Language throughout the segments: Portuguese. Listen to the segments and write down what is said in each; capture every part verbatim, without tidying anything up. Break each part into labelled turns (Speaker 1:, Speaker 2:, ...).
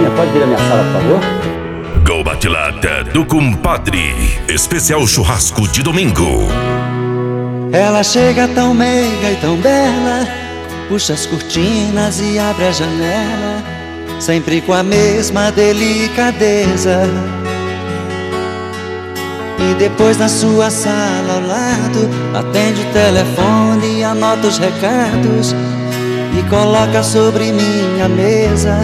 Speaker 1: Paulinha, pode vir à minha sala, por favor?
Speaker 2: Gol Batilata do Compadre, especial churrasco de domingo.
Speaker 3: Ela chega tão meiga e tão bela, puxa as cortinas e abre a janela, sempre com a mesma delicadeza. E depois na sua sala ao lado, atende o telefone e anota os recados e coloca sobre minha mesa.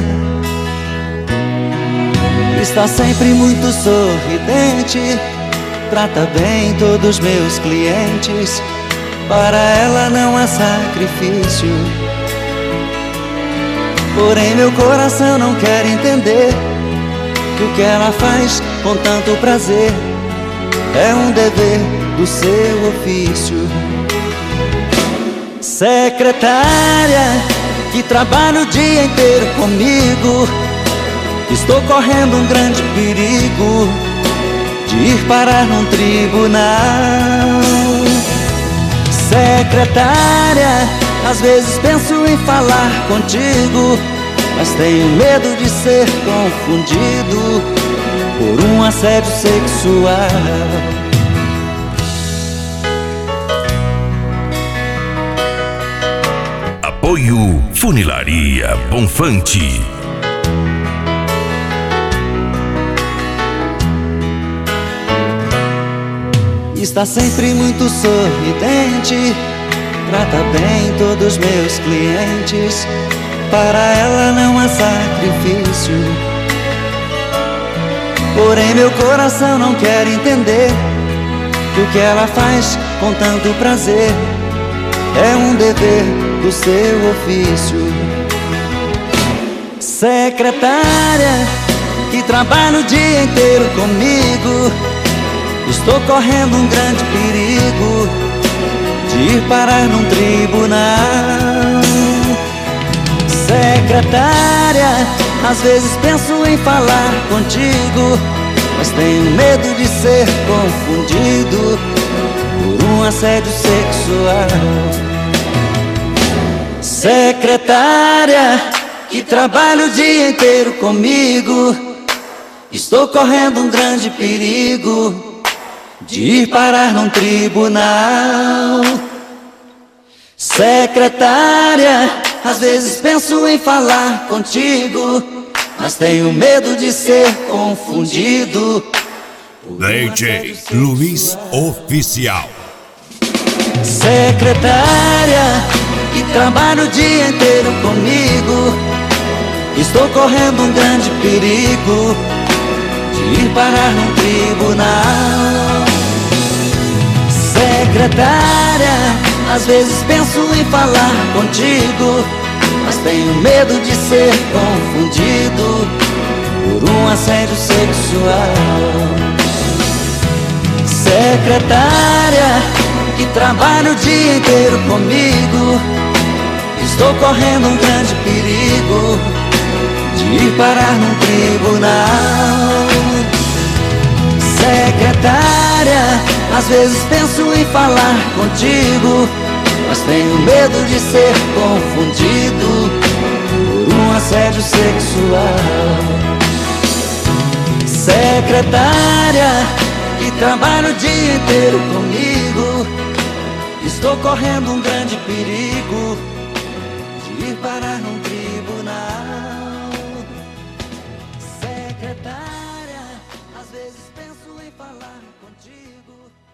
Speaker 3: Está sempre muito sorridente, trata bem todos os meus clientes. Para ela não há sacrifício, porém meu coração não quer entender que o que ela faz com tanto prazer é um dever do seu ofício. Secretária, que trabalha o dia inteiro comigo, estou correndo um grande perigo de ir parar num tribunal. Secretária, às vezes penso em falar contigo, mas tenho medo de ser confundido por um assédio sexual.
Speaker 2: Apoio Funilaria Bonfante.
Speaker 3: Está sempre muito sorridente, trata bem todos os meus clientes. Para ela não há sacrifício, porém meu coração não quer entender que o que ela faz com tanto prazer é um dever do seu ofício. Secretária, que trabalha o dia inteiro comigo, estou correndo um grande perigo de ir parar num tribunal. Secretária, às vezes penso em falar contigo, mas tenho medo de ser confundido por um assédio sexual. Secretária, que trabalha o dia inteiro comigo, estou correndo um grande perigo de ir parar num tribunal. Secretária, às vezes penso em falar contigo, mas tenho medo de ser confundido.
Speaker 4: D J Luiz Oficial.
Speaker 3: Secretária, que trabalha o dia inteiro comigo, estou correndo um grande perigo de ir parar num tribunal. Secretária, às vezes penso em falar contigo, mas tenho medo de ser confundido por um assédio sexual. Secretária, que trabalha o dia inteiro comigo, estou correndo um grande perigo de ir parar num tribunal. Secretária, às vezes penso em falar contigo, mas tenho medo de ser confundido por um assédio sexual. Secretária, que trabalha o dia inteiro comigo, estou correndo um grande perigo de ir parar num tribunal. Secretária, às vezes penso em falar contigo.